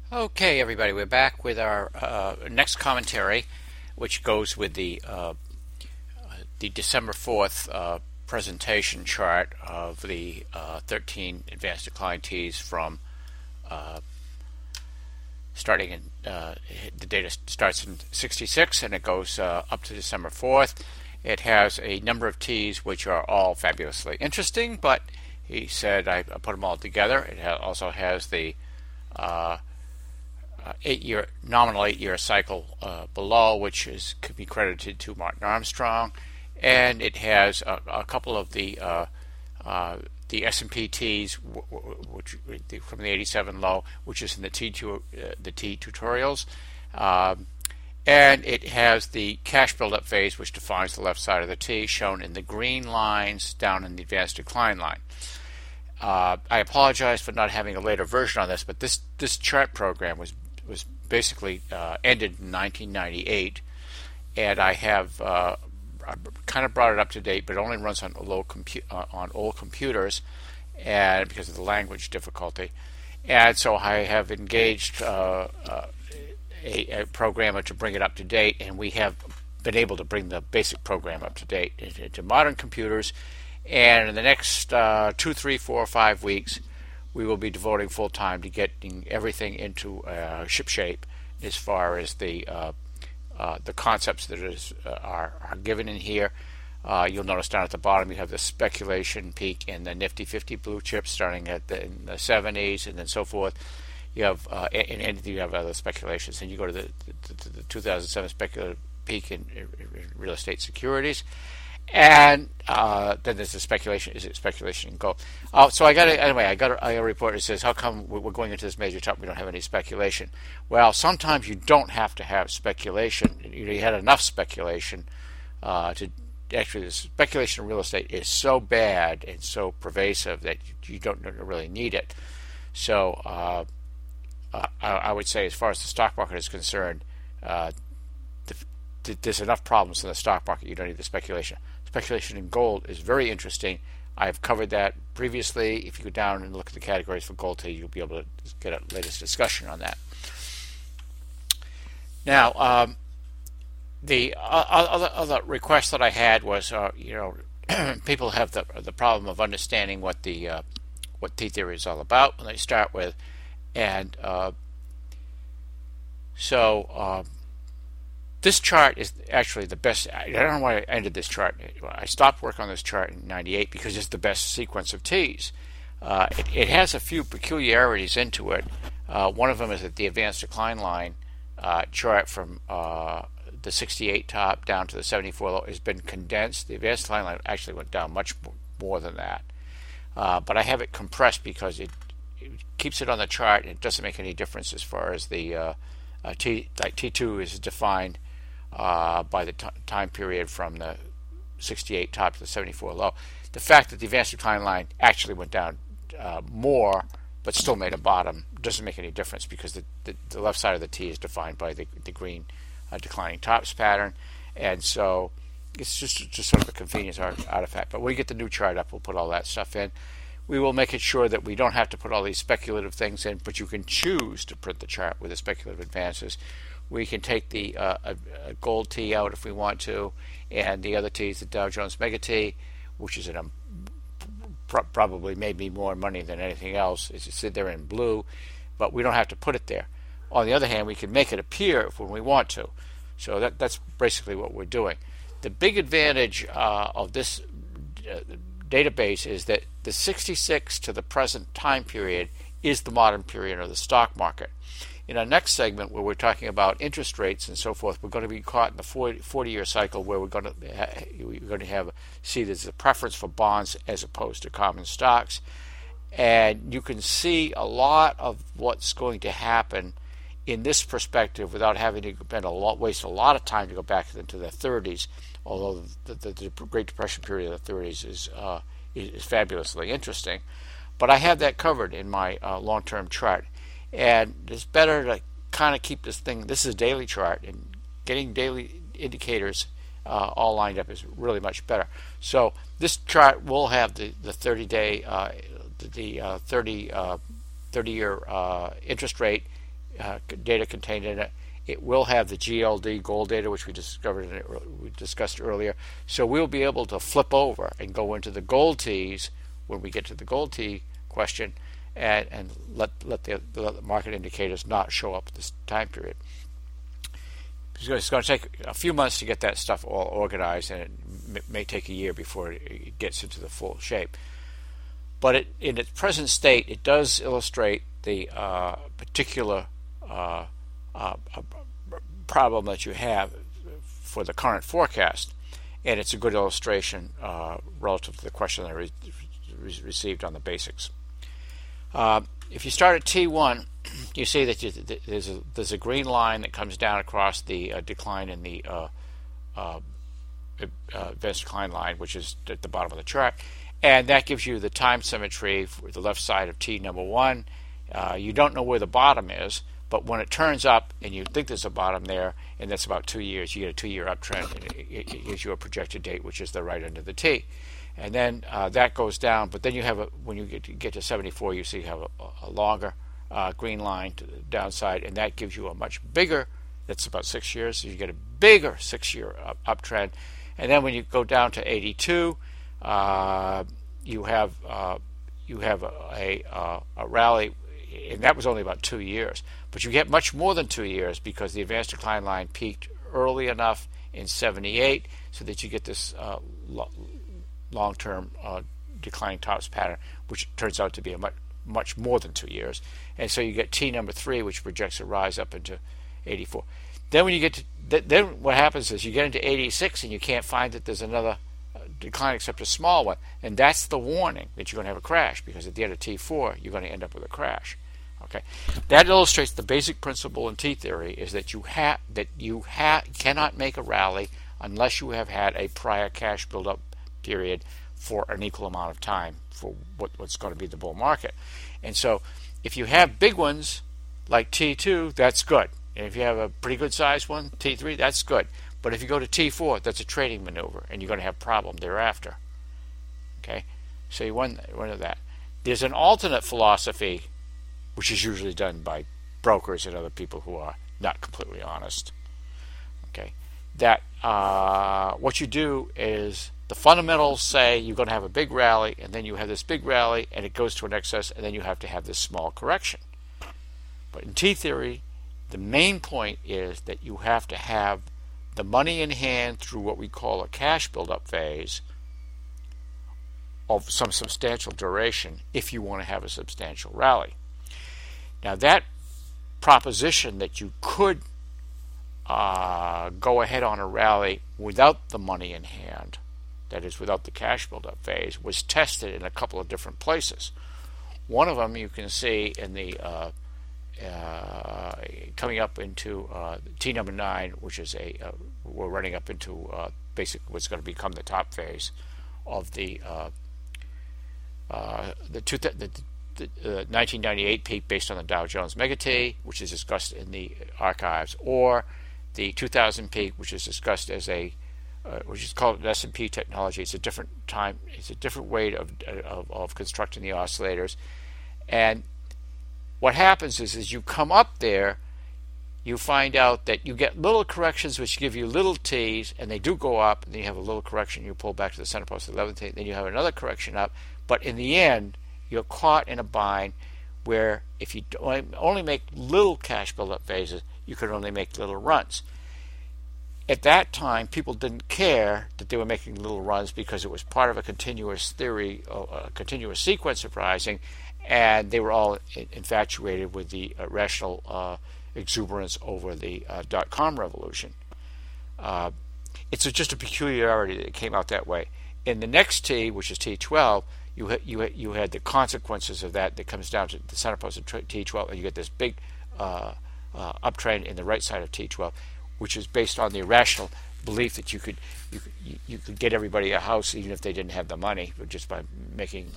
Okay, everybody, we're back with our next commentary, which goes with the December 4th presentation chart of the 13 advanced decline teas from starting in the data starts in 66 and it goes up to December 4th. It has a number of teas which are all fabulously interesting, but he said I put them all together. It also has the nominal 8-year cycle below, which could be credited to Martin Armstrong, and it has a couple of the S&P Ts, which from the 87 low, which is in the T tutorials, and it has the cash buildup phase, which defines the left side of the T, shown in the green lines down in the advanced decline line. I apologize for not having a later version on this, but this chart program was basically ended in 1998, and I have kind of brought it up to date, but it only runs on on old computers, and because of the language difficulty, and so I have engaged a programmer to bring it up to date, and we have been able to bring the basic program up to date into modern computers. And in the next 2, 3, 4, 5 weeks, we will be devoting full time to getting everything into ship shape as far as the concepts that are given in here. You'll notice down at the bottom you have the speculation peak in the Nifty 50 blue chips starting in the 70s and then so forth. You have and you have other speculations, and you go to the 2007 speculative peak in real estate securities. And then there's the speculation. Is it speculation in gold? So I got a report that says, how come we're going into this major top? We don't have any speculation. Well, sometimes you don't have to have speculation. You had enough speculation to actually. The speculation in real estate is so bad and so pervasive that you don't really need it. So I would say, as far as the stock market is concerned, there's enough problems in the stock market. You don't need the speculation. Speculation in gold is very interesting. I've covered that previously. If you go down and look at the categories for gold today, you'll be able to get a latest discussion on that. Now, the other request that I had was, people have the problem of understanding what T theory is all about when they start with, and this chart is actually the best. I don't know why I ended this chart. I stopped work on this chart in 98 because it's the best sequence of T's. It has a few peculiarities into it. One of them is that the advanced decline line chart from the 68 top down to the 74 low has been condensed. The advanced decline line actually went down much more than that. But I have it compressed because it keeps it on the chart. It doesn't make any difference as far as the T2 is defined by the time period from the 68 top to the 74 low. The fact that the advanced decline line actually went down more but still made a bottom doesn't make any difference because the left side of the T is defined by the green declining tops pattern, and so it's just sort of a convenience artifact. But when we get the new chart up, we'll put all that stuff in. We will make it sure that we don't have to put all these speculative things in, but you can choose to print the chart with the speculative advances. We can take the gold T out if we want to, and the other T is the Dow Jones Mega T, which is probably maybe more money than anything else. It's sit there in blue, but we don't have to put it there. On the other hand, we can make it appear when we want to. So that's basically what we're doing. The big advantage of this database is that the 66 to the present time period is the modern period of the stock market. In our next segment, where we're talking about interest rates and so forth, we're going to be caught in the 40-year cycle where we're going to see there's a preference for bonds as opposed to common stocks. And you can see a lot of what's going to happen in this perspective without having to waste a lot of time to go back into the 30s, although the Great Depression period of the 30s is fabulously interesting. But I have that covered in my long-term chart. And it's better to kind of keep this is a daily chart, and getting daily indicators all lined up is really much better. So this chart will have the 30-day, 30-year interest rate data contained in it. It will have the GLD gold data, which we discussed earlier. So we'll be able to flip over and go into the gold T's when we get to the gold T question, and let the market indicators not show up at this time period. It's going to take a few months to get that stuff all organized, and it may take a year before it gets into the full shape. But in its present state, it does illustrate the particular problem that you have for the current forecast, and it's a good illustration relative to the question that I received on the basics. If you start at T1, you see that there's a green line that comes down across the decline in the advanced decline line, which is at the bottom of the chart, and that gives you the time symmetry for the left side of T number 1. You don't know where the bottom is, but when it turns up and you think there's a bottom there, and that's about 2 years, you get a 2-year uptrend, and it gives you a projected date, which is the right end of the T. And then that goes down, but then you have when you get to 74, you see you have a longer green line to the downside, and that gives you a much bigger, that's about 6 years, so you get a bigger 6-year uptrend. And then when you go down to 82, you have a rally, and that was only about 2 years. But you get much more than 2 years because the advanced decline line peaked early enough in 78 so that you get this long-term declining tops pattern, which turns out to be a much more than 2 years. And so you get T number 3, which projects a rise up into 84. Then when you get to then what happens is you get into 86 and you can't find that there's another decline except a small one, and that's the warning that you're going to have a crash, because at the end of T4 you're going to end up with a crash. Okay, that illustrates the basic principle in T theory is that you cannot make a rally unless you have had a prior cash buildup period for an equal amount of time for what's going to be the bull market. And so if you have big ones like T2, that's good. And if you have a pretty good sized one, T3, that's good. But if you go to T4, that's a trading maneuver, and you're going to have a problem thereafter. Okay, so you wonder that. There's an alternate philosophy, which is usually done by brokers and other people who are not completely honest. Okay, that what you do is the fundamentals say you're going to have a big rally, and then you have this big rally, and it goes to an excess, and then you have to have this small correction. But in T theory, the main point is that you have to have the money in hand through what we call a cash buildup phase of some substantial duration if you want to have a substantial rally. Now that proposition that you could go ahead on a rally without the money in hand, that is without the cash buildup phase, was tested in a couple of different places. One of them you can see in the coming up into T number 9, which is we're running up into basically what's going to become the top phase of the 1998 peak based on the Dow Jones Mega T, which is discussed in the archives, or the 2000 peak, which is discussed as which is called an S&P technology. It's a different time. It's a different way of constructing the oscillators. And what happens is you come up there, you find out that you get little corrections which give you little T's, and they do go up, and then you have a little correction, you pull back to the center post of the 11th T, then you have another correction up, but in the end, you're caught in a bind where if you only make little cash buildup phases, you could only make little runs. At that time, people didn't care that they were making little runs because it was part of a continuous theory, a continuous sequence of rising, and they were all infatuated with the rational exuberance over the dot-com revolution. It's just a peculiarity that it came out that way. In the next T, which is T12, you had the consequences of that comes down to the center post of T12, and you get this big uptrend in the right side of T12, which is based on the irrational belief that you could get everybody a house even if they didn't have the money, but just by making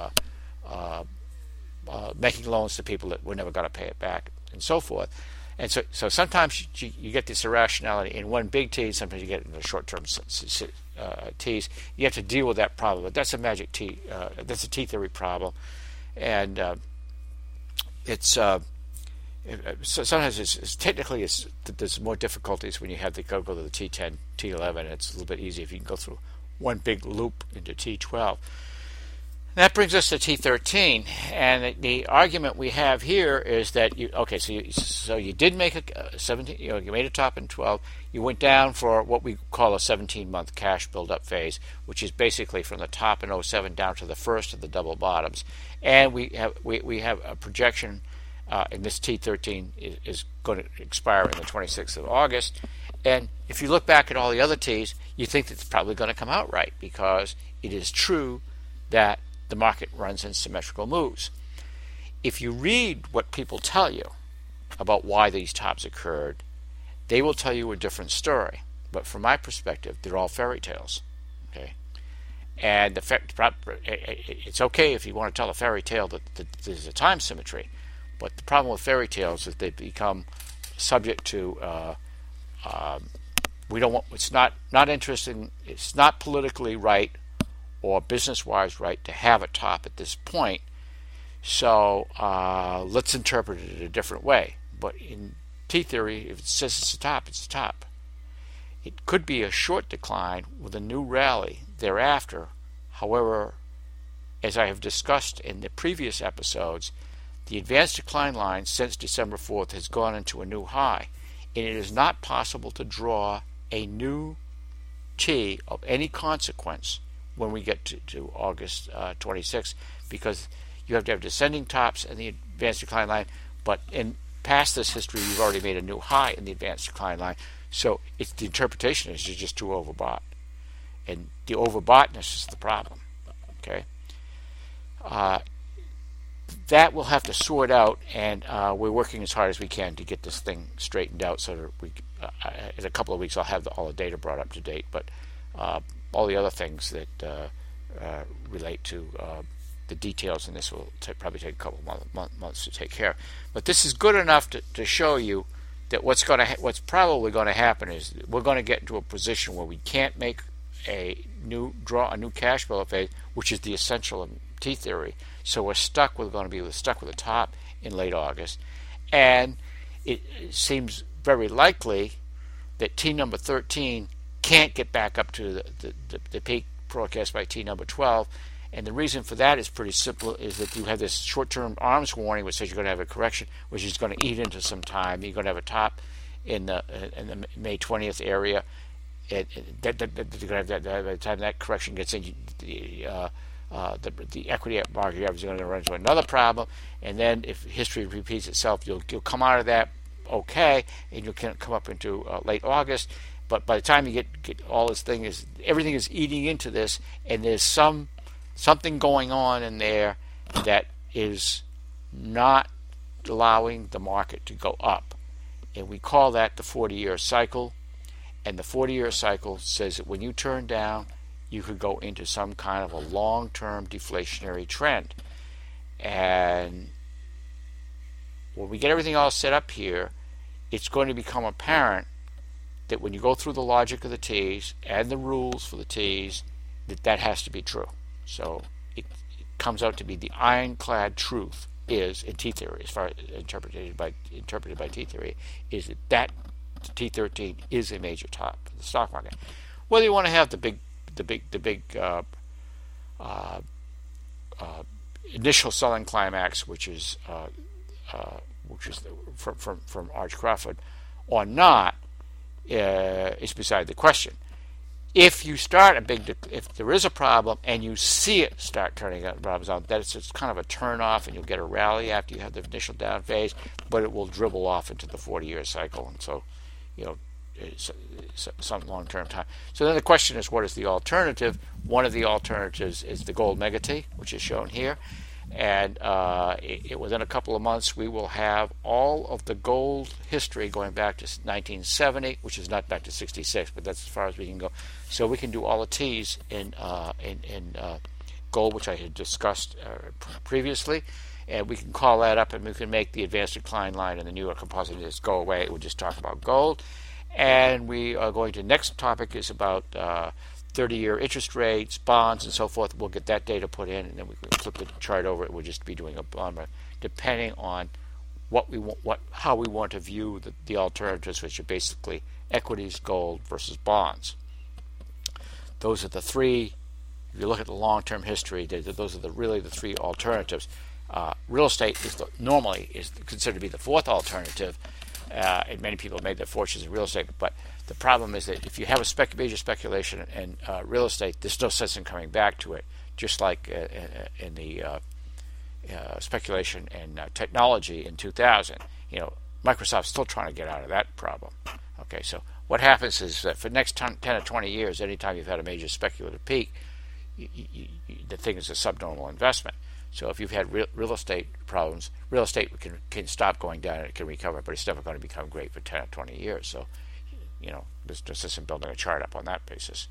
loans to people that were never going to pay it back, and so forth. And so sometimes you get this irrationality in one big T, sometimes you get it in the short-term T's. You have to deal with that problem, but that's a magic T. That's a T theory problem, and it's So sometimes technically there's more difficulties when you have to go to the T10, T11. It's a little bit easier if you can go through one big loop into T12. That brings us to T13, and the argument we have here is that so you did make a 17, you made a top in 12. You went down for what we call a 17-month cash build-up phase, which is basically from the top in 07 down to the first of the double bottoms, and we have a projection. And this T13 is going to expire in the 26th of August. And if you look back at all the other Ts, you think that it's probably going to come out right, because it is true that the market runs in symmetrical moves. If you read what people tell you about why these tops occurred, they will tell you a different story. But from my perspective, they're all fairy tales. Okay, and it's okay if you want to tell a fairy tale that there's a time symmetry. But the problem with fairy tales is they become subject to we don't want. It's not interesting. It's not politically right or business-wise right to have a top at this point. So let's interpret it a different way. But in T theory, if it says it's a top, it's a top. It could be a short decline with a new rally thereafter. However, as I have discussed in the previous episodes, the advanced decline line since December 4th has gone into a new high, and it is not possible to draw a new T of any consequence when we get to August 26th, because you have to have descending tops in the advanced decline line, but in past this history you've already made a new high in the advanced decline line, so the interpretation is you're just too overbought, and the overboughtness is the problem. Okay, that we'll have to sort out, and we're working as hard as we can to get this thing straightened out, so that we in a couple of weeks I'll have all the data brought up to date. But all the other things that relate to the details in this will probably take a couple months to take care of. But this is good enough to show you that what's probably going to happen is we're going to get into a position where we can't make a new cash flow phase, which is the essential in T theory. So we're going to be stuck with a top in late August, and it seems very likely that T number 13 can't get back up to the peak forecast by T number 12. And the reason for that is pretty simple, is that you have this short-term arms warning which says you're going to have a correction, which is going to eat into some time. You're going to have a top in the May 20th area. By the time that correction gets in, the equity market average is going to run into another problem. And then if history repeats itself, you'll come out of that okay, and you'll come up into late August. But by the time you get all this thing, everything is eating into this, and there's something going on in there that is not allowing the market to go up. And we call that the 40-year cycle. And the 40-year cycle says that when you turn down, you could go into some kind of a long-term deflationary trend. And when we get everything all set up here, it's going to become apparent that when you go through the logic of the T's and the rules for the T's, that has to be true. So it comes out to be the ironclad truth is, in T theory, as far as interpreted by T theory, is that T13 is a major top for the stock market. Whether you want to have the big initial selling climax, which is from Arch Crawford, or not, is beside the question. If you start if there is a problem and you see it start turning out problems out, that it's kind of a turn off, and you'll get a rally after you have the initial down phase, but it will dribble off into the 40-year cycle, and so it's some long-term time. So then the question is, what is the alternative? One of the alternatives is the gold mega T, which is shown here, and within a couple of months we will have all of the gold history going back to 1970, which is not back to 66, but that's as far as we can go. So we can do all the T's in gold, which I had discussed previously, and we can call that up, and we can make the advanced decline line in the New York Composite Index go away. We'll just talk about gold. And we are going to, next topic is about 30-year interest rates, bonds, and so forth. We'll get that data put in, and then we can flip the chart over. We'll just be doing a bond depending on how we want to view the alternatives, which are basically equities, gold versus bonds. Those are the three. If you look at the long-term history, those are really the three alternatives. Real estate normally is considered to be the fourth alternative, and many people have made their fortunes in real estate. But the problem is that if you have a major speculation in real estate, there's no sense in coming back to it. Just like in the speculation in technology in 2000, Microsoft's still trying to get out of that problem. Okay, so what happens is that for the next 10 or 20 years, anytime you've had a major speculative peak, the thing is a subnormal investment. So if you've had real estate problems, real estate can stop going down and it can recover, but it's never going to become great for 10 or 20 years. So, there's no sense in building a chart up on that basis.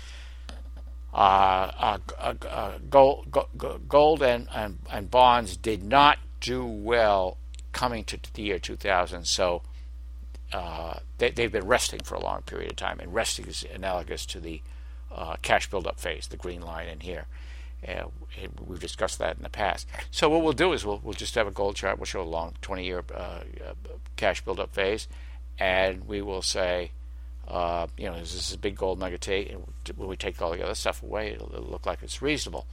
Gold and bonds did not do well coming to the year 2000, so they've been resting for a long period of time, and resting is analogous to the cash buildup phase, the green line in here. We've discussed that in the past. So what we'll do is we'll just have a gold chart. We'll show a long 20-year cash buildup phase, and we will say, this is a big gold nugget, and when we take all the other stuff away, it'll look like it's reasonable.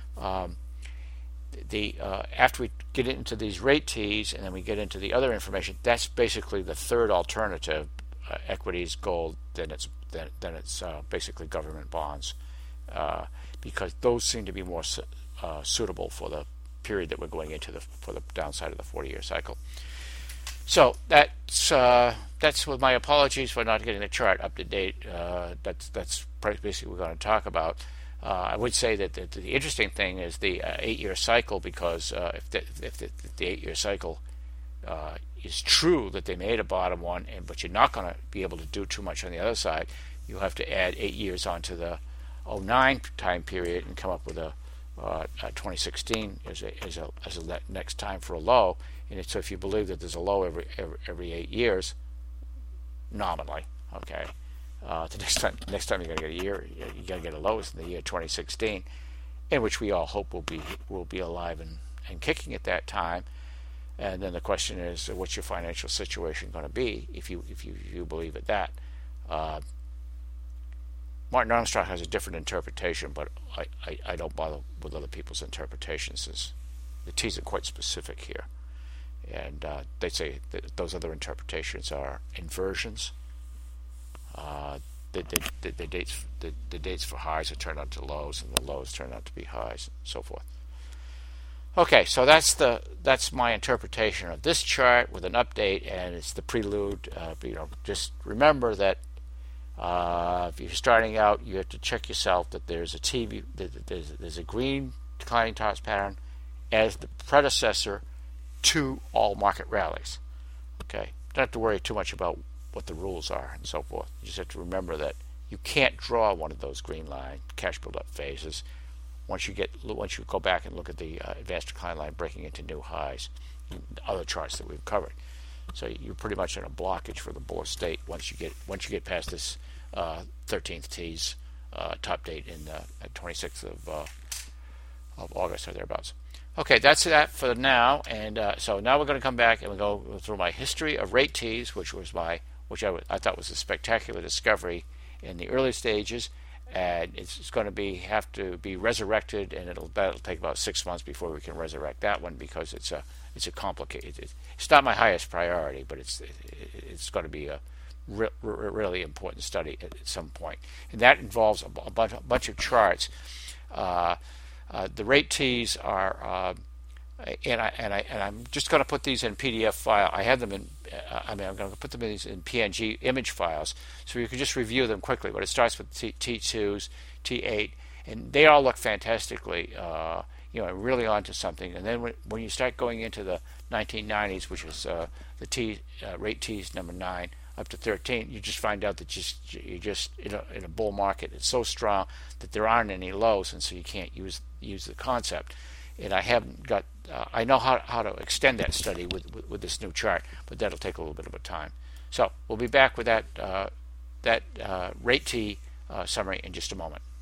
After we get into these rate T's and then we get into the other information, that's basically the third alternative: equities, gold. Then it's basically government bonds, because those seem to be more suitable for the period that we're going into for the downside of the 40-year cycle. So that's with my apologies for not getting the chart up to date. That's basically what we're going to talk about. I would say that the interesting thing is the 8-year cycle, because if the 8-year cycle is true that they made a bottom one, but you're not going to be able to do too much on the other side, you'll have to add 8 years onto the 09 time period and come up with a 2016 as a next time for a low. And so if you believe that there's a low every 8 years, nominally, okay, the next time you're going to get a year, you're going to get a low is in the year 2016, in which we all hope will be alive and kicking at that time. And then the question is, what's your financial situation going to be if you believe at that? Martin Armstrong has a different interpretation, but I don't bother with other people's interpretations, since the T's are quite specific here. And they say that those other interpretations are inversions. The dates for highs are turned out to lows, and the lows turn out to be highs, and so forth. Okay, so that's my interpretation of this chart with an update, and it's the prelude. Just remember that if you're starting out, you have to check yourself that there's a green declining tops pattern as the predecessor to all market rallies. Okay, don't have to worry too much about what the rules are and so forth. You just have to remember that you can't draw one of those green line cash build-up phases once you go back and look at the advanced decline line breaking into new highs, other charts that we've covered. So you're pretty much in a blockage for the bull state once you get past this 13th T's top date in 26th of August or thereabouts. Okay, that's that for now, and so now we're going to come back and we'll go through my history of rate T's, which I thought was a spectacular discovery in the early stages, and it's going to have to be resurrected, and that'll take about 6 months before we can resurrect that one, because it's a complicated. It's not my highest priority, but it's going to be a really important study at some point, and that involves a bunch of charts. The rate T's are, and I'm just going to put these in PDF file. I have them in. I'm going to put them in these in PNG image files, so you can just review them quickly. But it starts with T2s, T8, and they all look fantastically, really onto something. And then when you start going into the 1990s, which is the rate T's number 9 up to 13, you just find out that you're just in a bull market. It's so strong that there aren't any lows, and so you can't use the concept. And I haven't got. I know how to extend that study with this new chart, but that'll take a little bit of a time. So we'll be back with that rate T summary in just a moment.